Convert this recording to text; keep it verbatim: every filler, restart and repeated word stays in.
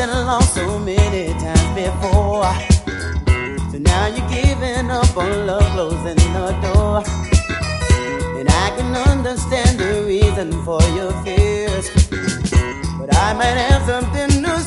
been lost so many times before. So now you're giving up on love, closing the door. And I can understand the reason for your fears, but I might have something to